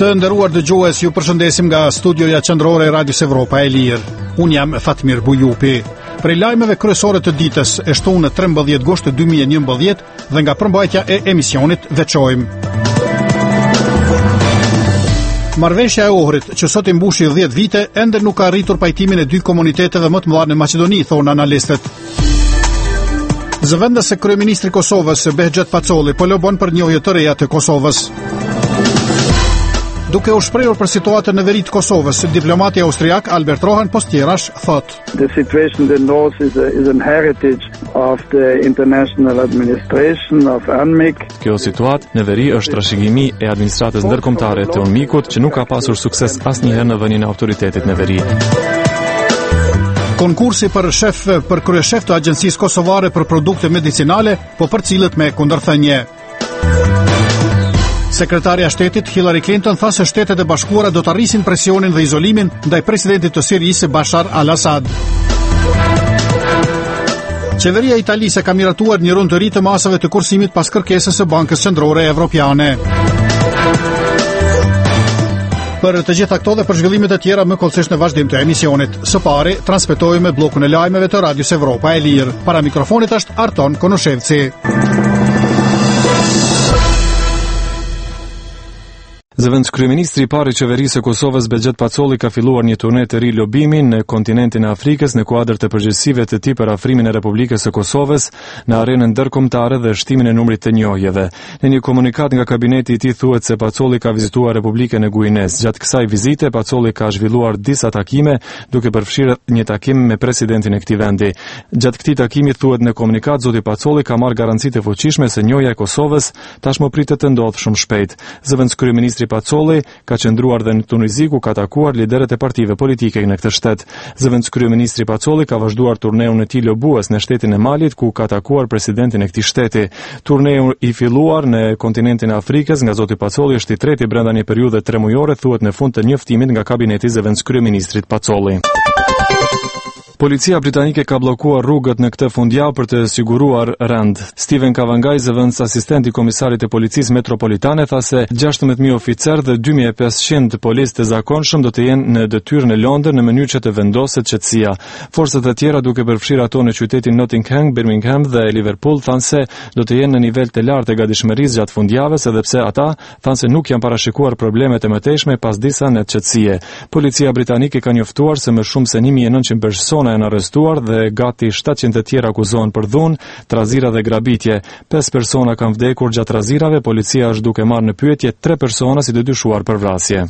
Të nderuar dëgjues, ju përshëndesim nga studioja qendrore e Radios Evropa e Lirë. Unë jam Fatmir Bujupi. Prej lajmeve kryesore të ditës e shtunë 13 gusht 2011 dhe nga përmbajtja e emisionit veçojmë. Marrëveshja e Ohrit, që sot i mbushi 10 vite, ende nuk ka arritur pajtimin e dy komuniteteve më të mëdha në Maqedoni, thonë analistët. Zëvendës se kryeministri i Kosovës, Behxhet Pacolli, po lobon për njohje të reja të Kosovës. Duke u shprehur për situatën në veri të Kosovës, diplomati austriak Albert Rohan Postjerash thot: The situation in the north is an heritage of the international administration of UNMIK. Kjo situatë në veri është trashëgimi e administratës ndërkombëtare të UNMIK-ut, që nuk ka pasur sukses asnjëherë në vënien e autoritetit në veri. Konkursi për kryeshef të Agjencisë Kosovare për Produkte Medicinale, po përcillet me kundërthënie. Sekretarja shtetit Hillary Clinton tha se Shtetet e Bashkuara do të arrisin presionin dhe izolimin ndaj presidentit të Sirisë Bashar al-Assad. Qeveria italiane ka miratuar një rund të ri të masave të kursimit pas kërkesës së Bankës Qendrore Evropiane. Për të gjitha këto dhe për zhvillimet e tjera më kollësisht në vazhdim të emisionit. Së pari, transmetojmë bllokun e lajmeve të Radios Evropa e Lirë. Para mikrofonit është Arton Konoshevci. Zëvendës kryeministri i parë i qeverisë së Kosovës Behxhet Pacolli ka filluar një turne të ri lobimi në kontinentin e Afrikës në kuadër të përgjegjësive të tij për afrimin e Republikës së Kosovës në arenën ndërkombëtare dhe shtimin e numrit të njohjeve. Në një komunikat nga kabineti i tij thuhet se Pacolli ka vizituar Republikën e Guineas. Gjatë kësaj vizite Pacolli ka zhvilluar disa takime, duke përfshirë një takim me presidentin e këtij vendi. Gjatë këtij takimi thuhet në komunikat zoti Pacolli ka marrë garanci të fuqishme se njohja e Kosovës tashmë pritet të ndodhë shumë shpejt. Zëvendës kryeministri Pacolli ka qëndruar dhe në Tunizi ku ka takuar liderët e partive politike në këtë shtet. Zëvendës kryeministri Pacolli ka vazhduar turneun e tij lobues në shtetin e Malit ku ka takuar presidentin e këtij shteti. Turneu i filluar në kontinentin e Afrikës nga zoti Pacolli është i treti brenda një periudhe 3 mujore, thuhet në fund të njoftimit nga kabineti i zëvendës kryeministrit Pacolli. Policia britanike ka bllokuar rrugët në këtë fundjavë për të siguruar rend. Steven Kavangaj, zëvendës asistent i komisarit të policisë metropolitane, tha se 16.000 oficer dhe 2.500 policë të zakonshëm do të jenë në detyrë në Londër në mënyrë që të vendoset qetësia. Forcat e tjera, duke përfshirë ato në qytetin Nottingham, Birmingham dhe Liverpool, thanë se do të jenë në nivel të lartë të gatishmërisë gjatë fundjavës, edhe pse ata thanë se nuk janë parashikuar probleme të mëtejshme pas disa netçetësie. Policia britanike ka njoftuar se më shumë se 1.900 persona janë arrestuar dhe gati 700 të tjera akuzohen për dhunë, trazira dhe grabitje. 5 persona kanë vdekur gjatë trazirave, policia është duke marrë në pyetje 3 persona si të dyshuar për vrasje.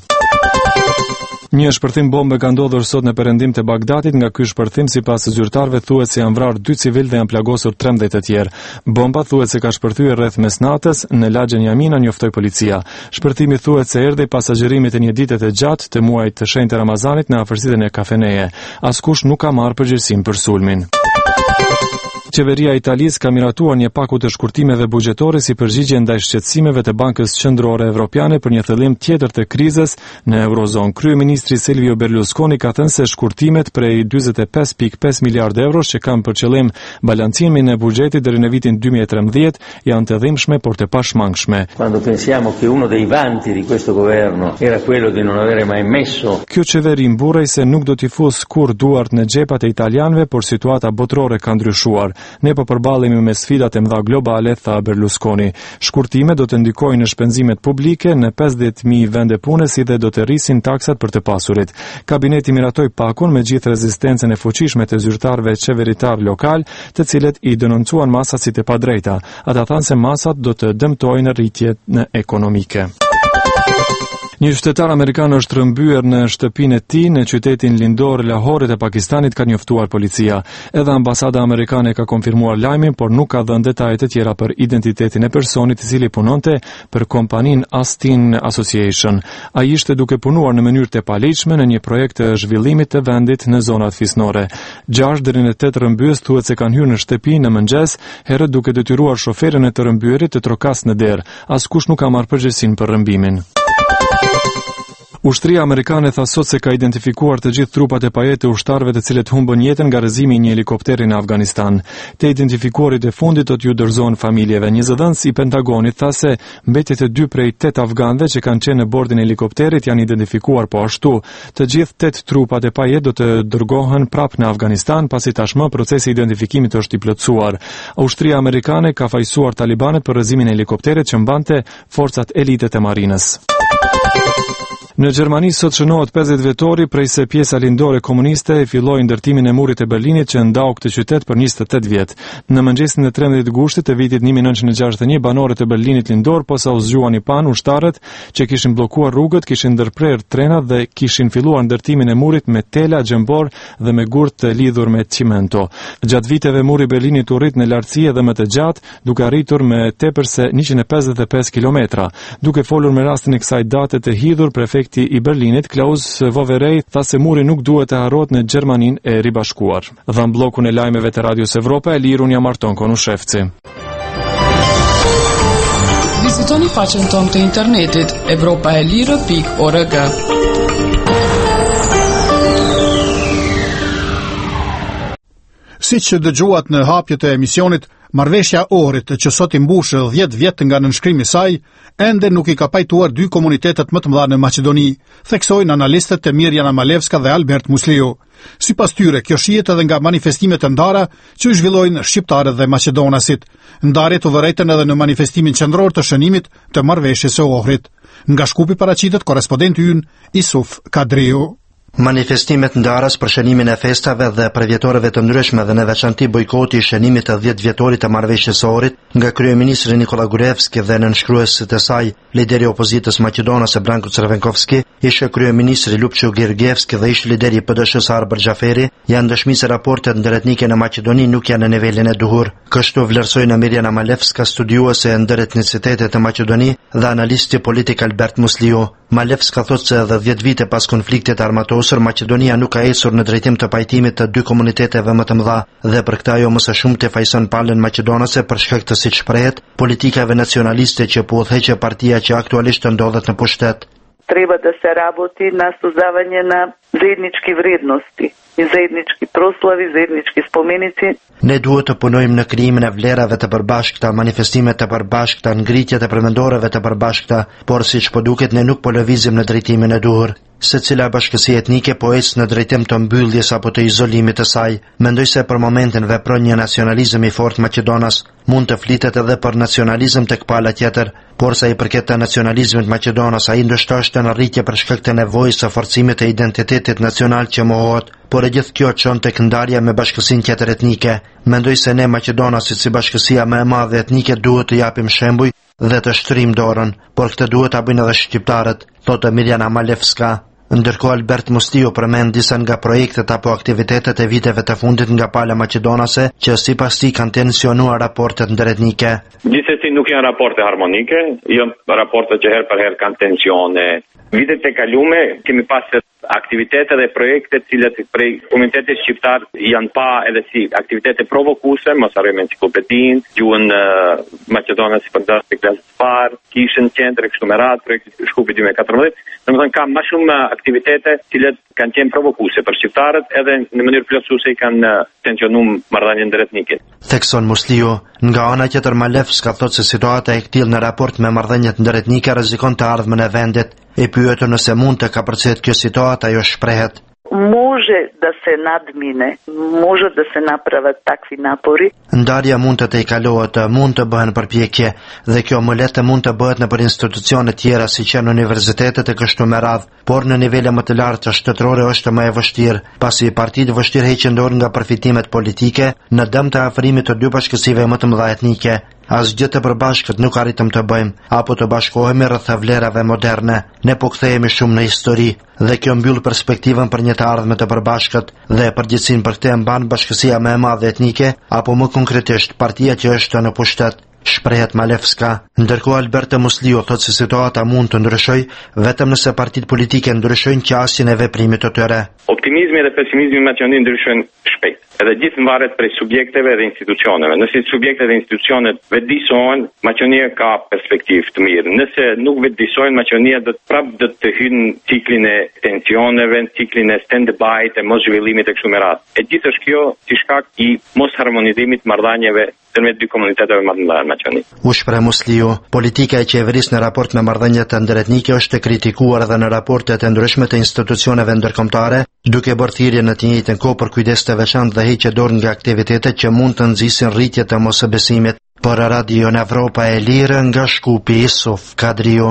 Një shpërthim bombe ka ndodhur sot në perëndim të Bagdadit. Nga ky shpërthim, sipas zyrtarëve, thuhet se janë vrarë 2 civilë dhe janë plagosur 13 të tjerë. Bomba thuhet se ka shpërthyer rreth mesnatës në lagjen Jamina, njoftoi policia. Shpërthimi thuhet se erdhi pas agjerimit të një dite të gjatë të muajit të shenjtë Ramazanit në afërsitë e kafeneje. Askush nuk ka marrë përgjegjësinë për sulmin. Qeveria e Italisë ka miratuar një paku të shkurtimeve buxhetore si përgjigje ndaj shqetësimeve të Bankës Qendrore Evropiane për një thellim tjetër të krizës në Eurozonë. Kryeministri Silvio Berlusconi ka thënë se shkurtimet prej 45.5 miliardë euro që kanë për qëllim balancimin e buxhetit deri në vitin 2013 janë të dhimbshme por të pashmangshme. Quando pensiamo che uno dei vanti di questo governo era quello di non avere mai messo. Kjo qeveri mburrej se nuk do t'i fusë kur duart në xhepat e italianëve, por situata botërore ka ndryshuar. Ne po përballemi me sfidat e mëdha globale, tha Berlusconi. Shkurtimet do të ndikojnë në shpenzimet publike në 50.000 vende pune, si dhe do të rrisin taksat për të pasurit. Kabineti miratoi pakun me gjithë rezistencën e fuqishme të zyrtarëve qeveritar lokal, të cilët i denoncuan masat si të padrejta. Ata thanë se masat do të dëmtojnë rritjen ekonomike. Një qytetar amerikan është rrëmbyer në shtëpinë e tij në qytetin lindor Lahorit e Pakistanit, ka njoftuar policia. Edhe ambasada amerikane ka konfirmuar lajmin, por nuk ka dhënë detaje të tjera për identitetin e personit i cili punonte për kompaninë Astin Association. Ai ishte duke punuar në mënyrë të palegjshme në një projekt të zhvillimit të vendit në zonat fisnore. 6 deri në 8 rrëmbyes thuhet se kanë hyrë në shtëpi në mëngjes, herët duke detyruar shoferin e të rrëmbyerit të trokas në derë. Askush nuk ka marrë përgjegjësinë për rrëmbimin. Ushtria amerikane tha sot se ka identifikuar të gjithë trupat e pajet të ushtarëve të cilët humbën jetën nga rrëzimi i një helikopteri në Afganistan. Të identifikuarit e fundit do t'ju dorëzohen familjeve. Një zëdhënës i Pentagonit tha se mbetjet e 2 prej 8 afganëve që kanë qenë në bordin e helikopterit janë identifikuar po ashtu. Të gjithë 8 trupat e pajet do të dërgohen prap në Afganistan pasi tashmë procesi i identifikimit është i plotësuar. Ushtria amerikane ka fajsuar talibanet për rrëzimin e helikopterit që mbante forcat elite të marinës. Në Gjermani sot shënohet 50 vjetori prej se pjesa lindore komuniste e filloi ndërtimin e murit të Berlinit që ndau këtë qytet për 28 vjet. Në mëngjesin e 13 gustit të vitit 1961 banorët e Berlinit lindor posa u zgjuan i pan ushtarët që kishin bllokuar rrugët, kishin ndërprer trenat dhe kishin filluar ndërtimin e murit me tela, gjembor dhe me gurt të lidhur me cimento. Gjatë viteve muri i Berlinit u rrit në lartësi edhe më të gjatë, duke arritur me tepër se 155 kilometra. Duke folur me rastin e kësaj date të hidhur, prefekti i Berlinit, Klaus Wowerei, tha se muri nuk duhet të harrohet në Gjermaninë e ribashkuar. Dhe në bllokun e lajmeve të Radios Evropa, Elirun ja marton Konushevci. Vizitoni faqen tonë të internetit evropaelirë.org. Siç dëgjuat në hapjet e emisionit, marrëveshja Ohrit që sot i mbush 10 vjet nga nënshkrimi i saj, ende nuk i ka pajtuar 2 komunitetet më të mëdha në Maqedoni, theksojnë analistët Mirjana Malevska dhe Albert Musliu. Sipas tyre, kjo shihet edhe nga manifestimet e ndara që u zhvillojnë shqiptarët dhe maqedonasit. Ndarjet u vërejtën edhe në manifestimin qendror të shënimit të marrëveshjes së Ohrit. Nga Shkupi paraqitet korrespondenti ynë Isuf Kadriu. Manifestimet ndaras për shënimin e festave dhe për vjetoreve të ndryshme dhe në veçanti bojkoti i shënimit të 10 vjetorit të marrëveshjes së Ohrit nga kryeministri Nikola Gruevski dhe nënshkruesit e saj, lideri i opozitës maqedonase Branko Crvenkovski, ish kryeministri Lupço Gergievski dhe ish lideri i PD-s Arber Xhaferi, janë dëshmi se raportet ndëretnike në Maqedoni nuk janë në nivelin e duhur. Kështu vlerësojnë Mirjana Malevska, studiuese e ndëretnicitetit të Maqedoni dhe analisti politik Albert Musliu. Malevska thotë se edhe 10 vite pas konfliktit armatosur, Maqedonia nuk ka ecur në drejtim të pajtimit të 2 komuniteteve më të mëdha dhe për këtë ajo më së shumti fajson palën maqedonase për shkak të, siç shprehet, politikave nacionaliste që po udhëheqë partia që aktualisht ndodhet në pushtet. Treba da se работи на создавање на заеднички вредности и заеднички прослави, заеднички spomenicи. Ne duhet të punojmë në krijimin e vlerave të përbashkëta, manifestimet të përbashkëta, ngritjet e përmendoreve të përbashkëta, por siç po duket ne nuk po lëvizim në drejtimin e duhur. Secila bashkësi etnike po ecë në drejtim të mbylljes apo të izolimit të saj. Mendoj se për momentin vepron një nacionalizëm i fortë Maqedonas. Mund të flitet edhe për nacionalizëm tek pala tjetër, por sa i përket të nacionalizmit Maqedonas, ai ndoshta është në rritje për shkak të nevojës së forcimit të identitetit nacional që mohohet, por e gjithë kjo çon tek ndarja me bashkësinë tjetër etnike. Mendoj se ne maqedonasit si bashkësia më e madhe etnike duhet të japim shembuj dhe të shtrim dorën, por këtë duhet ta bëjnë edhe shqiptarët, thotë Mirjana Malevska. Ndërkohë Albert Musliu përmend disa nga projektet apo aktivitetet e viteve të fundit nga pala maqedonase që sipas tij kanë tensionuar raportet ndëretnike. Gjithsesi nuk janë raporte harmonike, janë raporte që her për herë kanë tensione. Vitet e kalume kemi pasur aktivitete dhe projekte të cilat prej komunitetit shqiptar janë pa edhe si aktivitete provokuese, mos harrojmë enciklopedinë, gjuhën maqedonase për dasë klasë të parë, kishën qendër kështu me radhë, projekti Shkupi 2014. Domethënë ka më shumë aktivitete të cilat kanë qenë provokuese për shqiptarët edhe në mënyrë plotësuese i kanë tensionuar marrëdhënien ndëretnike. Thekson Musliu, nga ana tjetër Malevska thotë se situata e këtillë në raport me marrëdhëniet ndëretnike rrezikon të ardhmen e vendit. E pyetur nëse mund të kapërcet kjo situatë, ajo shprehet. Može da se nadmine, može da se napravят takvi napori. Ndarja mund të tejkalohet, mund të bëhen përpjekje dhe kjo më lehtë mund të bëhet nëpër institucione tjera si që në universitetet e kështu me radhë, por në nivele më të larta shtetërore është më e vështirë, pasi partitë vështirë heqin dorë nga përfitimet politike në dëm të afrimit të 2 bashkësive më të mëdha etnike. Asgjë të përbashkët nuk arritëm të bëjmë, apo të bashkohemi rreth vlerave moderne. Ne po kthehemi shumë në histori dhe kjo mbyll perspektivën për një të ardhme të përbashkët dhe përgjithësinë për këtë e mban bashkësia më e madhe etnike, apo më konkretisht partia që është në pushtet, shprehet Malevska. Ndërkohë Albert Musliu thotë se situata mund të ndryshojë vetëm nëse partitë politike ndryshojnë qasjen e veprimit të tyre. Optimizmi dhe pesimizmi në Maqedoni ndryshojnë shpejt. edhe gjithë mbaret prej subjekteve dhe institucioneve. Nëse subjektet dhe institucionet vetëdijsohen, Maqedonia ka perspektivë të mirë. Nëse nuk vetëdijsohen, Maqedonia do të hyjë në ciklin e tensioneve, në ciklin e stand-by të mos zhvillimit e kështu me radhë. E gjithë është kjo si shkak i mos harmonizimit të marrëdhënieve ndërmjet dy komuniteteve më të mëdha në Maqedoni. U shpreh Musliu, politika e qeverisë në raport me marrëdhëniet ndëretnike është e kritikuar edhe në raportet e ndryshme të institucioneve ndërkombëtare, duke bërë thirrje në të njëjtën kohë për kujdes të veçantë dhe heqje dorë nga aktivitetet që mund të nxisin rritje të mosbesimit. Për Radio Evropa e Lirë nga Shkupi, Isuf Kadriu.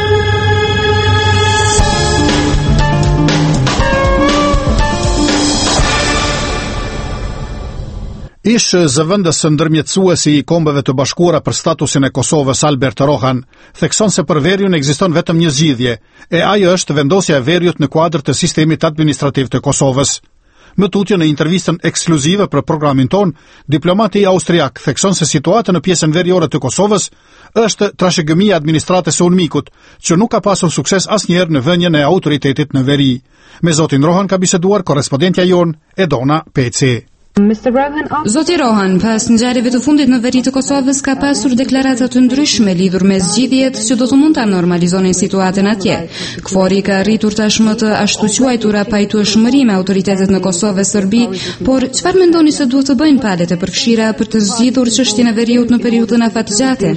Ish zëvendës ndërmjetësuesi i Kombeve të Bashkuara për statusin e Kosovës Albert Rohan thekson se për veriun ekziston vetëm një zgjidhje, e ajo është vendosja e veriut në kuadër të sistemit administrativ të Kosovës. Më tutje në intervistën ekskluzive për programin ton, diplomati austriak thekson se situata në pjesën veriore të Kosovës është trashëgimia e administratës së UNMIK-ut, që nuk ka pasur sukses asnjëherë në vënien e autoritetit në veri. Me zotin Rohan ka biseduar korrespondentja jon Edona Peci. Zoti Rohan, pas ngjarjeve të fundit në veri të Kosovës, ka pasur deklarata të ndryshme lidhur me zgjidhjet që do të mund ta normalizonin situatën atje. KFOR-i ka arritur tashmë të ashtu quajtura pajtueshmëri me autoritetet në Kosovë e Serbi, por çfarë mendoni se duhet të bëjnë palët e përfshira për të zgjidhur çështjen e veriut në periudhën afatgjate?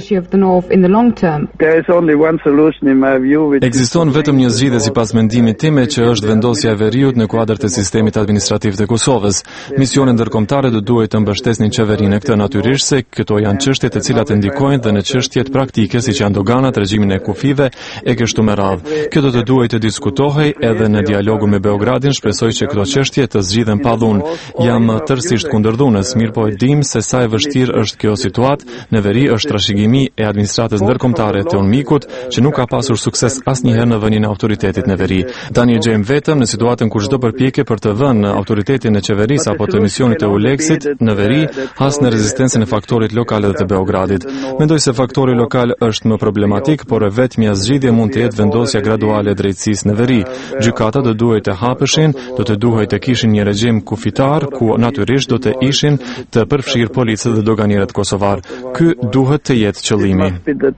Ekziston vetëm një zgjidhje sipas mendimit tim, që është vendosja e veriut në kuadër të sistemit administrativ të Kosovës. Misionet ndërkombëtare do duhet të mbështesnin qeverinë këtë, natyrisht se këto janë çështje të cilat ndikojnë dhe në çështjet praktike siç janë doganat, regjimin e kufive e kështu me radhë. Kjo do të duhet të diskutohej edhe në dialogun me Beogradin. Shpresoj që këto çështje të zgjidhen pa dhunë. Jam tërësisht kundër dhunës, mirë po e dim se sa e vështirë është kjo situatë. Në veri është trashëgimi e administratës ndërkombëtare të UNMIK-ut që nuk ka pasur sukses asnjëherë në vënien e autoritetit në veri. Tani gjejmë vetëm në situatën ku çdo përpjekje për të vënë autoritetin e qeverisë apo të misionit të ULEX-it në veri has në rezistencën e faktorit lokal dhe të Beogradit. Mendoj se faktori lokal është më problematik, por e vetmja zgjidhje mund të jetë vendosja graduale e drejtësisë në veri. Gjykata do duhet të hapeshin, do të duhet të kishin një regjim kufitar, ku natyrisht do të ishin të përfshirë policët dhe doganierët kosovar. Ky duhet të jetë qëllimi.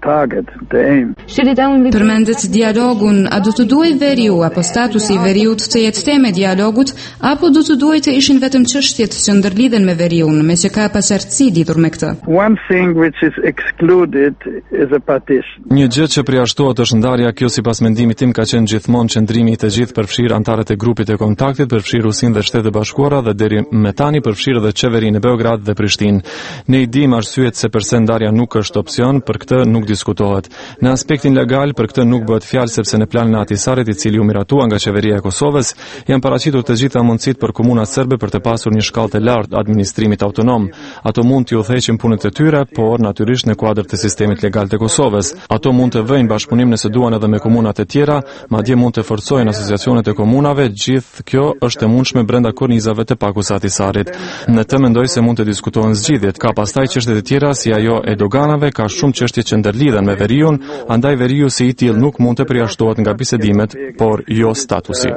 Përmendet dialogun, a do të duhet veriu apo statusi i veriut të jetë temë e dialogut, apo do të duhet të ishin vetëm çështjet që ndërlidhen me veriun, me që ka pasardhësi lidhur me këtë? Një gjë që përjashtohet është ndarja. Kjo sipas mendimit tim ka qenë gjithmonë qëndrimi i të gjithë përfshirë antarët e grupit e kontaktit, përfshirë Rusinë dhe Shtetet e Bashkuara dhe deri me tani përfshirë edhe qeverinë e Beograd dhe Prishtinë. Ne i dim arsyet se pse ndarja nuk është opsion, për këtë nuk diskutohet. Në aspektin legal për këtë nuk bëhet fjalë, sepse në planin e Ahtisarit, i cili u miratua nga qeveria e Kosovës, janë paraqitur të gjitha mundësitë për komunat serbe për të pasur një shkallë të lartë administrimit autonom. Ato mund të udhëheqin punët e tyre, por natyrisht në kuadër të sistemit legal të Kosovës. Ato mund të vëjnë bashkëpunim nëse duan edhe me komunat e tjera, madje mund të forcojnë asociacionet e komunave. Gjithë kjo është e mundshme brenda kornizave të Pakus Ahtisarit. Në të mendoj se mund të diskutohen zgjidhjet. Ka pastaj çështjet e tjera si ajo e doganave, ka shumë çështje që ndërlidhen me veriun, andaj veriu si i tillë nuk mund të përjashtohet nga bisedimet, por jo statusi.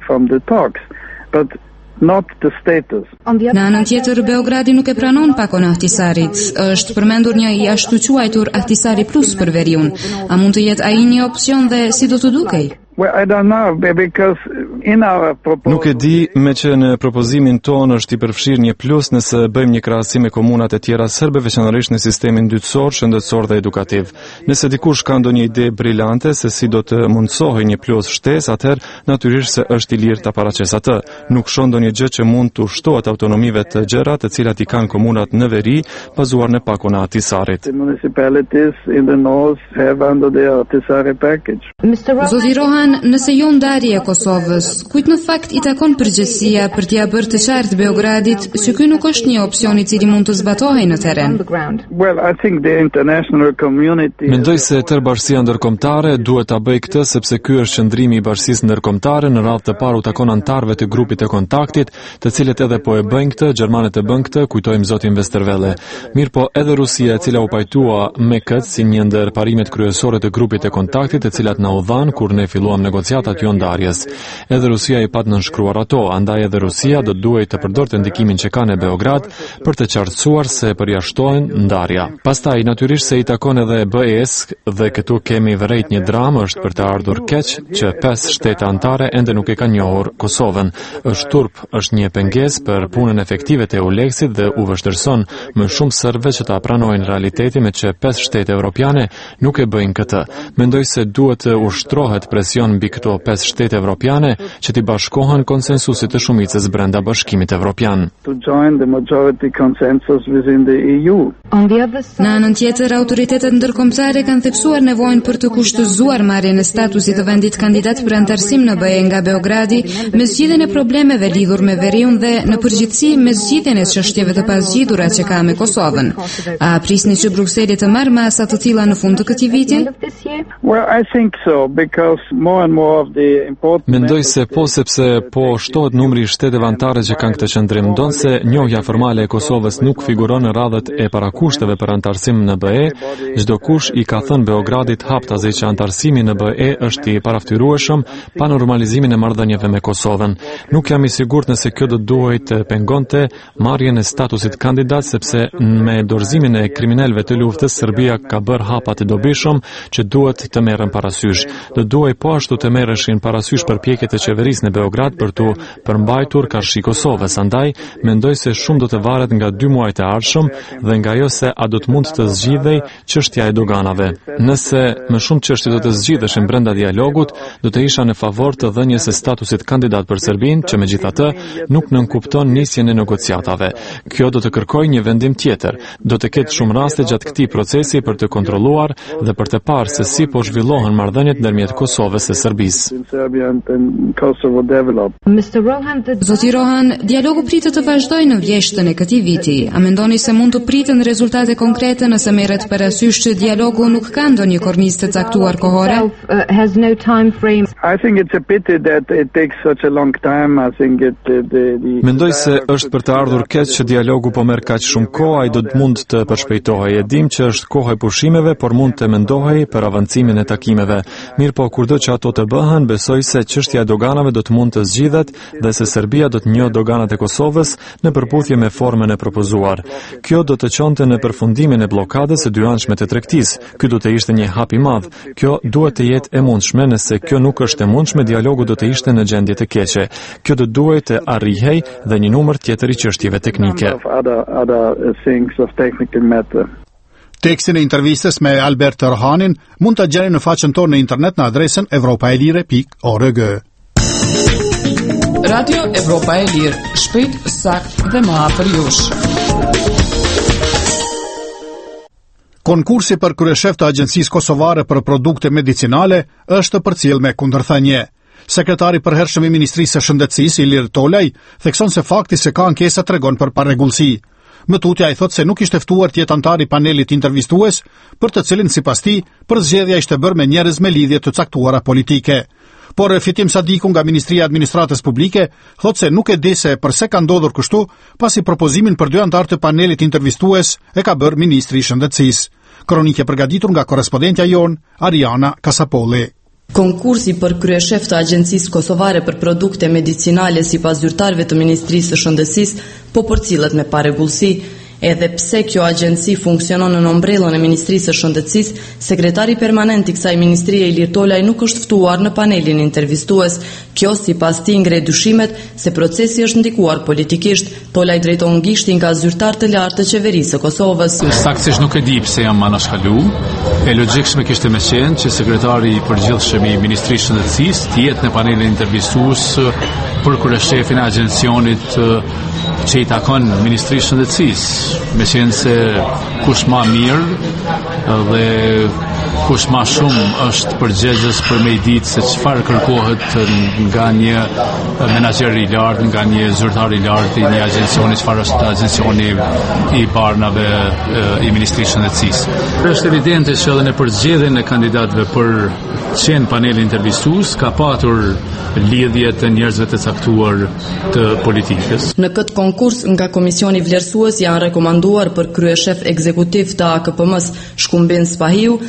Në anën tjetër, Beogradi nuk e pranon pakon Ahtisarit. Është përmendur një i ashtu quajtur Ahtisari Plus për veriun. A mund të jetë ai një opsion dhe si do të dukej? Nuk e di, me që në propozimin ton është i përfshirë një plus nëse bëjmë një krahasim me komunat e tjera serbe, veçanërisht në sistemin dytësor, shëndetësor dhe edukativ. Nëse dikush ka ndonjë ide brillante se si do të mundsohej një plus shtesë, atëherë natyrisht se është i lirë ta paraqes atë. Nuk shoh ndonjë gjë që mund të ushtohet autonomive të gjëra të cilat i kanë komunat në veri, bazuar në pakon e Ahtisarit. Zoti Rohan, nëse jo ndarje e Kosovës, kujt në fakt i takon përgjegjësia për t'ia bërë të qartë Beogradit që ky nuk është një opsion i cili mund të zbatohej në terren? Mendoj se tërbashkësia ndërkombëtare duhet ta bëjë këtë, sepse ky është qëndrimi i bashkisë ndërkombëtare. Në radhë të parë u takon antarëve të grupit të kontaktit, të cilët edhe po e bëjnë këtë, gjermanët e bën këtë, kujtojmë zotin Westerwelle. Mirë po, edhe Rusia, e cila u pajtua me këtë si një ndër parimet kryesore të grupit të kontaktit, të cilat na u dhanë kur ne filluam fillohen negociatat jo ndarjes. Edhe Rusia i pat nënshkruar ato, andaj edhe Rusia do duhet të përdorte ndikimin që ka në Beograd për të qartësuar se përjashtohen ndarja. Pastaj, natyrisht se i takon edhe BE-s dhe këtu kemi vërejt një dramë është për të ardhur keq që 5 shtete anëtare ende nuk e kanë njohur Kosovën. Është turp, është një pengesë për punën efektive të EULEX-it dhe u vështirëson më shumë sërve që ta pranojnë realitetin me që 5 shtete evropiane nuk e bëjnë këtë. Mendoj se duhet të ushtrohet presion mbi këto 5 shtete evropiane që t'i bashkohen konsensusit të shumicës brenda Bashkimit Evropian. Në anën tjetër, autoritetet ndërkombëtare kanë theksuar nevojën për të kushtëzuar marrjen e statusit të vendit kandidat për antarësim në BE nga Beogradi, me zgjidhjen e problemeve lidhur me veriun dhe në përgjithësi me zgjidhjen e çështjeve të pazgjidhura që ka me Kosovën. A prisni që Brukseli të marrë masa të tilla në fund të këtij viti? Mendoj se po, sepse po shtohet numri i shteteve anëtare që kanë këtë qëndrim. Ndonse njohja formale e Kosovës nuk figuron në radhët e parakushteve për antarësim në BE, çdo kush i ka thënë Beogradit haptazi që antarësimi në BE është i paraftyrrueshëm pa normalizimin e marrëdhënieve me Kosovën. Nuk jam i sigurt nëse kjo do duhet të pengonte marrjen e statusit kandidat, sepse me dorëzimin e kriminalëve të luftës Serbia ka bërë hapa të dobishëm që duhet të merren parasysh. Do duhej po ashtu të merreshin parasysh përpjekjet e qeverisë në Beograd për të përmbajtur karshi Kosovës. Andaj mendoj se shumë do të varet nga 2 muajt e ardhshëm dhe nga ajo se a do të mund të zgjidhej çështja e doganave. Nëse më shumë çështje do të zgjidheshin brenda dialogut, do të isha në favor të dhënies së statusit kandidat për Serbinë, që megjithatë nuk nënkupton nisjen e negociatave. Kjo do të kërkojë një vendim tjetër. Do të ketë shumë raste gjatë këtij procesi për të kontrolluar dhe për të parë se si po zhvillohen marrëdhëniet ndërmjet Kosovës dhe Serbisë. Zoti Rohan, dialogu pritet të vazhdojë në vjeshtën e këtij viti. A mendoni se mund të priten rezultate konkrete nëse merret parasysh që dialogu nuk ka ndonjë kornizë të caktuar kohore? Mendoj se është për të ardhur keq që dialogu po merr kaq shumë kohë, ai do të mund të përshpejtohej. E dim që është koha e pushimeve, por mund të mendohej për avancimin e takimeve. Mirë po, kurdo që ato të bëhen, besoj se çështja e doganave do të mund të zgjidhet dhe se Serbia do të njohë doganat e Kosovës në përputhje me formën e propozuar. Kjo do të çonte në përfundimin e bllokadës së dyanshme të tregtisë. Ky do të ishte një hap i madh. Kjo duhet të jetë e mundshme, nëse kjo nuk është e mundshme, dialogu do të ishte në gjendje të keqe. Kjo do duhet të arrihej dhe një numër tjetër i çështjeve teknike. Tekstin e intervistës me Albert Rohanin mund ta gjeni në faqen tonë në internet në adresën europaelire.org. Radio Evropa e Lirë, shpejt, sakt dhe më afër jush. Konkursi për kryeshef të Agjencisë Kosovare për Produkte Medicinale është përcjell me kundërthënie. Sekretari i përhershëm i Ministrisë së Shëndetësisë, Ilir Tolaj, thekson se fakti se ka ankesa tregon për parregullsi. Mëtutja i thot se nuk ishte ftuar të jetë antar i panelit intervistues, për të cilin sipas tij përzgjedhja ishte bërë me njerëz me lidhje të caktuara politike. Por Fitim Sadiku nga Ministria e Administratës Publike thot se nuk e di se pse ka ndodhur kështu, pasi propozimin për 2 antar të panelit intervistues e ka bërë Ministri i Shëndetësisë. Kronikë përgatitur nga korrespondentja jon Ariana Kasapolli. Konkursi për kryeshef të Agjencisë Kosovare për Produkte Medicinale sipas zyrtarëve të Ministrisë së Shëndetësisë po përcillet me parregullsi. Edhe pse kjo agjenci funksionon në ombrellën e Ministrisë së Shëndetësisë, sekretari permanent i kësaj ministrie Ilir Tolaj nuk është ftuar në panelin intervistues. Kjo sipas tij ngre dyshimet se procesi është ndikuar politikisht. Tolaj drejton gishtin nga zyrtar të lartë të qeverisë së Kosovës. Saktësisht nuk e di pse jam anashkalu. E logjikshme kishte më qenë që sekretari i përgjithshëm i Ministrisë së Shëndetësisë të jetë në panelin intervistues për kryeshefin e agjencionit që i takon Ministrisë së Shëndetësisë. Me qenë se kush ma mirë dhe kush ma shumë është përgjegjës për me i ditë se çfarë kërkohet nga një menaxher i lartë, nga një zyrtar i lartë i një agjencioni, çfarë është agjencioni i barnave i Ministrisë së Shëndetësisë. Është evidente që edhe në përgjedhjen e kandidatëve për qenë paneli intervistues ka patur lidhje të njerëzve të caktuar të politikës. Në këtë konkurs nga Komisioni Vlerësues janë rekomanduar për kryeshef ekzekutiv të AKPM-s Shkumbin Spahiu, Arben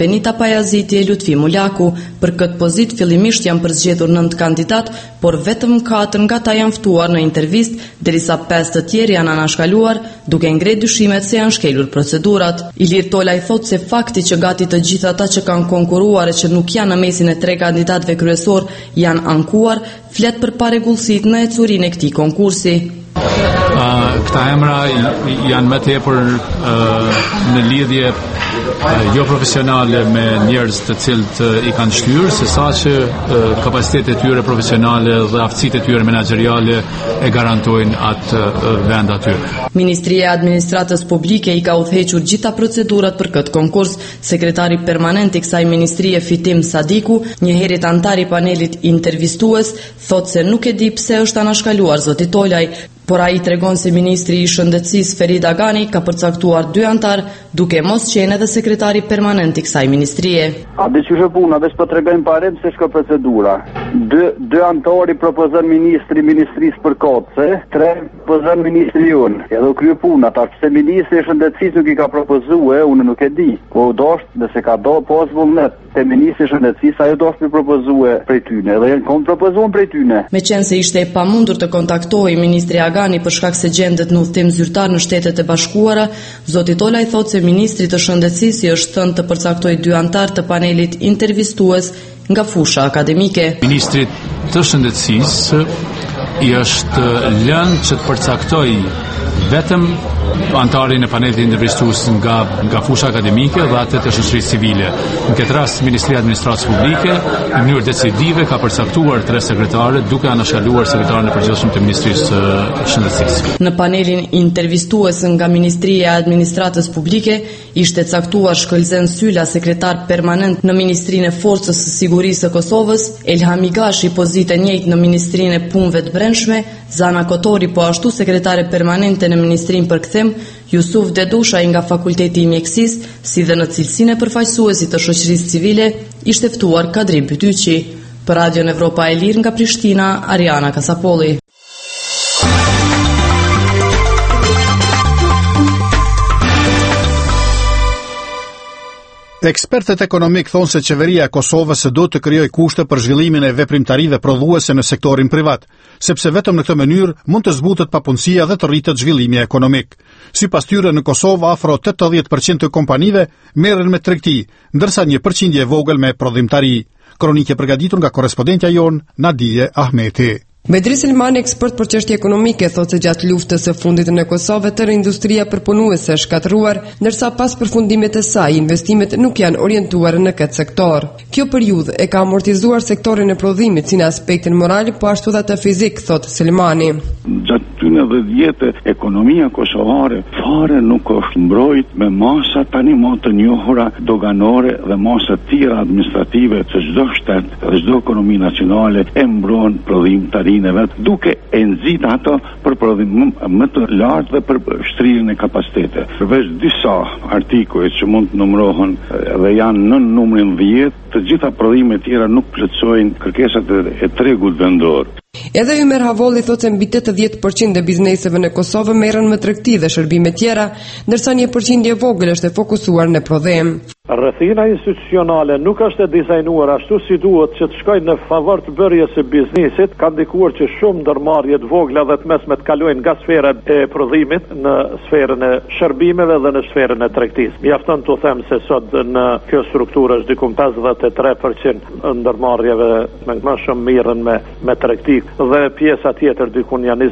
Benita Pajaziti e Lutfi Muljaku. Për këtë pozitë fillimisht janë përzgjedhur 9 kandidat, por vetëm 4 nga ta janë ftuar në intervistë, derisa 5 të tjerë janë anashkaluar, duke ngrenë dyshimet se janë shkelur procedurat. Ilir Tola i thotë se fakti që gati të gjithë ata që kanë konkuruar e që nuk janë në mesin e 3 kandidatëve kryesor janë ankuar, flet për paregullësitë në ecurinë e këtij konkursi. Këta emra janë më tepër në lidhje jo profesionale me njerëz të cilët i kanë shtyrë, sesa që kapacitetet e tyre profesionale dhe aftësitë e tyre menaxheriale e garantojnë atë vend aty. Ministria e Administratës Publike i ka udhëhequr gjitha procedurat për këtë konkurs. Sekretari permanent i kësaj ministrie Fitim Sadiku, njëherët antar i panelit intervistues, thotë se nuk e di pse është anashkaluar zoti Tolaj, por ai tregon se ministri i shëndetësisë Ferid Agani ka përcaktuar 2 antar, duke mos qenë edhe sekretari permanent i kësaj ministrie. A dhe që shë puna, dhe shpo tregojmë parem se shko procedura. 2 antar i propozon ministrisë për kotëse, 3 propozon ministri unë. Edhe u kryo puna, ta se ministri i shëndetësisë nuk i ka propozue, unë nuk e di. Po u dosht, dhe se ka do pos vullnet, te ministri i shëndetësisë, ajo dosht mi propozue prej tyne, dhe janë kom propozuan prej tyne. Me qenë se ishte e pamundur të kontaktohej ministri Agani për shkak se gjendet në udhëtim zyrtar në Shtetet e Bashkuara, zoti Tola i thotë se ministri të shëndetësisë i është thënë të përcaktojë 2 antar të panelit intervistues nga fusha akademike. Ministri të shëndetësisë i është lënë që të përcaktojë vetëm antarin e panelit intervistues nga fusha akademike dhe atë të shoqërisë civile. Në këtë rast Ministria e Administratës Publike në mënyrë decisive ka përcaktuar 3 sekretarë duke anashkaluar sekretarin e përgjithshëm të Ministrisë së Shëndetësisë. Në panelin intervistues nga Ministria e Administratës Publike ishte caktuar Shkëlzen Syla, sekretar permanent në Ministrinë e Forcës së Sigurisë së Kosovës, Elham Igashi, pozitë e njëjtë në Ministrinë e Punëve të Brendshme, Zana Kotori po ashtu sekretare permanente në Ministrinë për Kthim, Jusuf Dedusha nga Fakulteti i Mjekësisë, si dhe në cilësinë e përfaqësuesit të shoqërisë civile, ishte ftuar Kadri Bytyqi. Për Radion Evropa e Lirë nga Prishtina, Ariana Kasapolli. Ekspertët ekonomik thonë se qeveria e Kosovës do të krijojë kushte për zhvillimin e veprimtarive prodhuese në sektorin privat, sepse vetëm në këtë mënyrë mund të zbutet papunësia dhe të rritet zhvillimi ekonomik. Sipas tyre, në Kosovë afro 80% të kompanive merren me tregti, ndërsa 1% e vogël me prodhimtari. Kronikë e përgatitur nga korrespondentja jon Nadije Ahmeti. Bedri Selmani, ekspert për çështje ekonomike, thotë se gjatë luftës së fundit në Kosovë tërë industria përpunuese është shkatëruar, ndërsa pas përfundimit të saj investimet nuk janë orientuar në këtë sektor. Kjo periudhë e ka amortizuar sektorin e prodhimit si në aspektin moral, po ashtu dhe të fizik, thotë Selmani. Gjatë këtyre 10 vjetë ekonomia kosovare fare nuk është mbrojt me masa tani më të njohura doganore dhe masa tjera administrative të çdo shtet dhe çdo ekonomi nacionale e mbron prodhimtari duke e nxit ato për prodhim më të lartë dhe për shtrirjen e kapacitetit. Përveç disa artikuj që mund të numërohen dhe janë në numrin 10, të gjitha prodhimet tjera nuk plotësojnë kërkesat e tregut vendor. Edhe Ymer Havolli thotë se mbi 80% e bizneseve në Kosovë merren me tregti dhe shërbime tjera, ndërsa 1% e vogël është e fokusuar në prodhim. Rrethina institucionale nuk është e dizajnuar ashtu si duhet që të shkojnë në favor të bërjes së biznesit, ka ndikuar që shumë ndërmarrje të vogla dhe të mesme të kalojnë nga sfera e prodhimit në sferën e shërbimeve dhe në sferën e tregtisë. Mjafton të them se sot në kjo strukturë është diku 53% ndërmarrjeve më shumë mirën me tregti dhe pjesa tjetër diku janë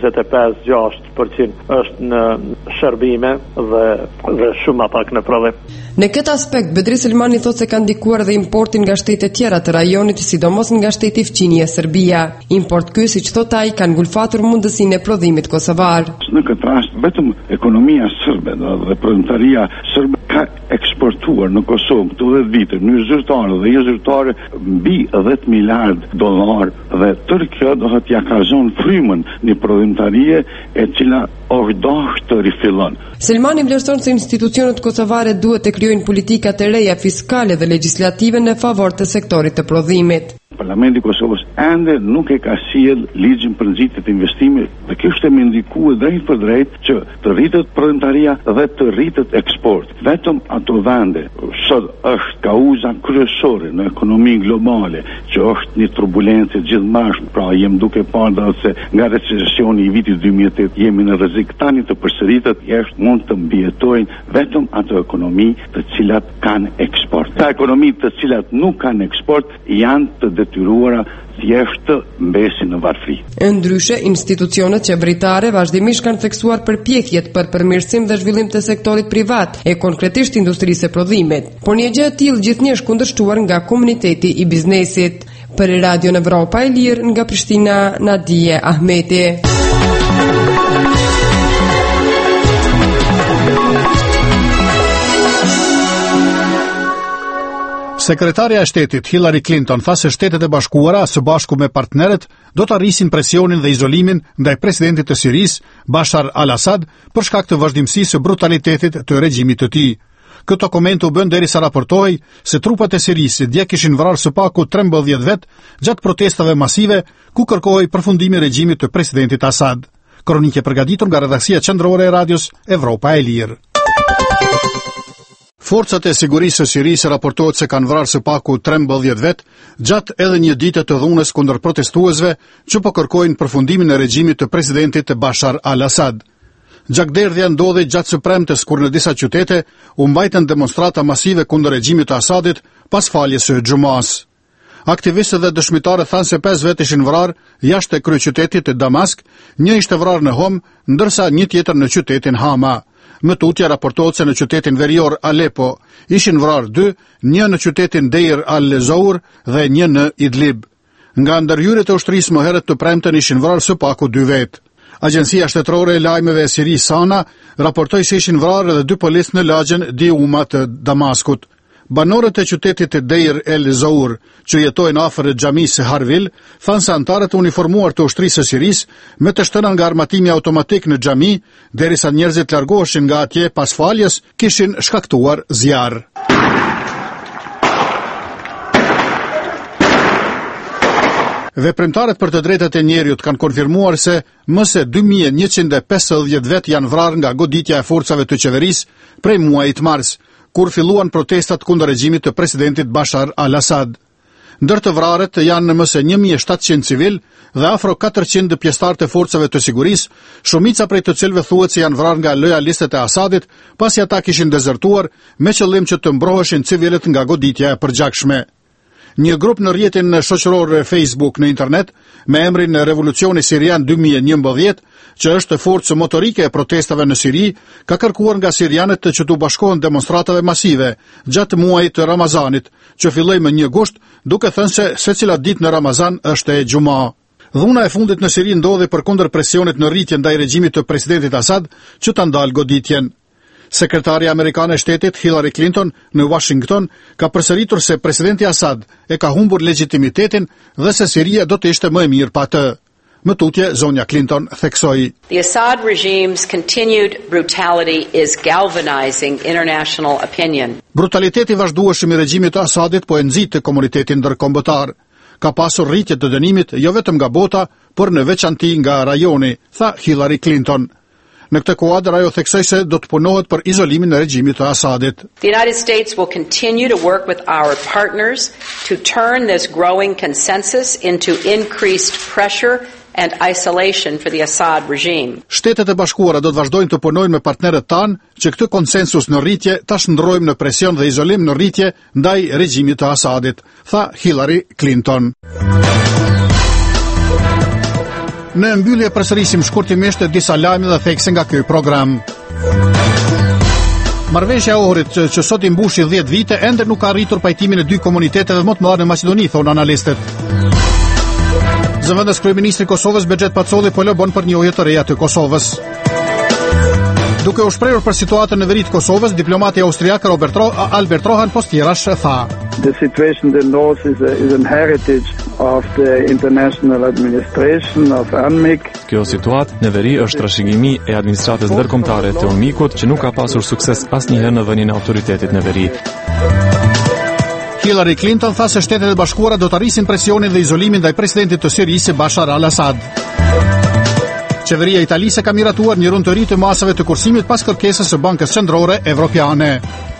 25-6% është në shërbime dhe shumë pak në prodhim. Në këtë aspekt, Bedri Selmani thotë se ka ndikuar dhe importin nga shtete tjera të rajonit, sidomos nga shteti fqinje Serbia. Import ky, siç thotë ai, ka ngulfatur mundësinë e prodhimit kosovar. Në këtë rast, vetëm ekonomia serbe dhe prodhimtaria serbe ka eksportuar në Kosovë këto 10 vite në zyrtare dhe jo zyrtare mbi $10 miliard dhe tërë kjo do të ja ka zonë frymën një prodhimtarie e cila është dashur të rifillon. Selmani vlerëson se institucionet kosovare duhet të krijojnë politika të reja fiskale dhe legjislative në favor të sektorit të prodhimit. Parlamenti i Kosovës ende nuk e ka sjell ligjin për nxitje të investimeve dhe kjo është më ndikuar drejt për drejt që të rritet prontaria dhe të rritet eksport. Vetëm ato vende sot është kauza kryesore në ekonominë globale që është një turbulencë gjithmashme. Pra jem duke parë se nga recesioni i vitit 2008 jemi në rrezik tani të përsëritet, jashtë mund të mbijetojnë vetëm ato ekonomi të cilat kanë eksport. Ta ekonomi të cilat nuk kanë eksport janë të detyruara thjesht të mbesin në varfëri. Ndryshe, institucionet qeveritare vazhdimisht kanë theksuar përpjekjet për përmirësim dhe zhvillim të sektorit privat e konkretisht industrisë së prodhimit, por një gjë e tillë gjithnjë është kundërshtuar nga komuniteti i biznesit. Për Radio Evropa e Lirë nga Prishtina, Nadije Ahmeti. Sekretarja e shtetit Hillary Clinton tha se Shtetet e Bashkuara së bashku me partnerët do të arrisin presionin dhe izolimin ndaj presidentit të Sirisë, Bashar al-Assad, për shkak të vazhdimësisë së brutalitetit të regjimit të tij. Këtë koment u bën derisa raportohej se trupat e Sirisë dje kishin vrarë së paku 13 vet gjatë protestave masive ku kërkohej përfundimi i regjimit të presidentit Assad. Kronikë e përgatitur nga redaksia qendrore e Radios Evropa e Lirë. Forcat e sigurisë së Sirisë raportohet se kanë vrarë së paku 13 vet gjatë edhe një dite të dhunës kundër protestuesve që po kërkojnë përfundimin e regjimit të presidentit Bashar al-Assad. Gjakderdhja ndodhi gjatë së premtes kur në disa qytete u mbajtën demonstrata masive kundër regjimit të Assadit pas faljes së xumas. Aktivistët dhe dëshmitarët thanë se 5 vet ishin vrarë jashtë e kryeqytetit të Damask, një ishte vrarë në Hom, ndërsa një tjetër në qytetin Hama. Më tutje raportohet se në qytetin verior Aleppo ishin vrarë 2, një në qytetin Deir al-Zour dhe një në Idlib. Nga ndërhyrjet e ushtrisë më herët të premten ishin vrarë së paku 2 vet. Agjencia shtetërore e lajmeve e Sirisë Sana raportoi se ishin vrarë edhe 2 policë në lagjen Diuma të Damaskut. Banorët e qytetit të Deir el-Zour, që jetojnë afër xhamisë së Harvil, thanë se anëtarët e uniformuar të ushtrisë së Sirisë me të shtënën nga armatimi automatik në xhami, derisa njerëzit largoheshin nga atje pas faljes, kishin shkaktuar zjarr. Veprimtarët për të drejtat e njerëzit kanë konfirmuar se më se 2150 vet janë vrarë nga goditja e forcave të qeverisë prej muajit mars, kur filluan protestat kundër regjimit të presidentit Bashar al-Assad. Ndër të vrarët janë më se 1700 civil dhe afro 400 pjesëtar të forcave të sigurisë, shumica prej të cilëve thuhet se janë vrarë nga lojalistët e Assadit, pasi ata kishin dezertuar me qëllim që të mbroheshin civilët nga goditja e përgjakshme. Një grup në rrjetin shoqëror Facebook në internet me emrin Revolucioni Sirian 2011, që është forcë motorike e protestave në Siri, ka kërkuar nga sirianët që të bashkohen demonstratave masive gjatë muajit të Ramazanit, që filloi më 1 gusht, duke thënë se secila ditë në Ramazan është e xuma. Dhuna e fundit në Siri ndodhi përkundër presionit në rritje ndaj regjimit të presidentit Assad që ta ndalë goditjen. Sekretarja amerikane e shtetit Hillary Clinton në Washington ka përsëritur se presidenti Assad e ka humbur legitimitetin dhe se Siria do të ishte më e mirë pa të. Më tutje, zonja Clinton theksoi: The Assad regime's continued brutality is galvanizing international opinion. Brutaliteti vazhdueshëm i regjimit të Assadit po e nxit komunitetin ndërkombëtar. Ka pasur rritje të dënimit jo vetëm nga bota, por në veçanti nga rajoni, tha Hillary Clinton. Në këtë kuadër ajo theksoi se do të punohet për izolimin e regjimit të Assadit. The United States will continue to work with our partners to turn this growing consensus into increased pressure and isolation for the Assad regime. Shtetet e Bashkuara do të vazhdojnë të punojnë me partnerët tanë që këtë konsensus në rritje ta shndrojmë në presion dhe izolim në rritje ndaj regjimit të Assadit, tha Hillary Clinton. Në mbyllje përsërisim shkurtimisht disa lajme dhe thekse nga ky program. Marrëveshja e Ohrit që sot i mbushi 10 vite ende nuk ka arritur pajtimin e 2 komuniteteve më të mëdha në Maqedoni, thonë analistët. Zëvendës kryeministri i Kosovës Bexhet Pacolli po lëbon për një ujë të reja të Kosovës. Duke u shprehur për situatën në veri të Kosovës, diplomati austriak Albert Rohan Postirash tha: The situation in the north is an heritage of the international administration of UNMIK. Kjo situatë në veri është trashëgimi e administratës ndërkombëtare të UNMIK-ut që nuk ka pasur sukses asnjëherë në vënien e autoritetit në veri. Hillary Clinton tha se Shtetet e Bashkuara do të rrisin presionin dhe izolimin ndaj presidentit të Sirisë Bashar al-Assad. Qeveria italise ka miratuar një rund të ri të masave të kursimit pas kërkesës së Bankës Qendrore Evropiane.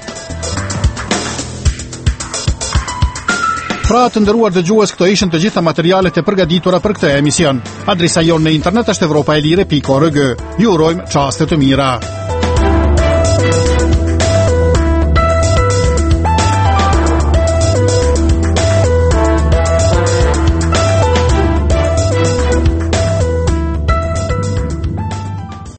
Pra të nderuar dëgjues, këto ishin të gjitha materialet e përgatitura për këtë emision. Adresa jonë në internet është evropaelire.org. Ju urojmë çaste të mira.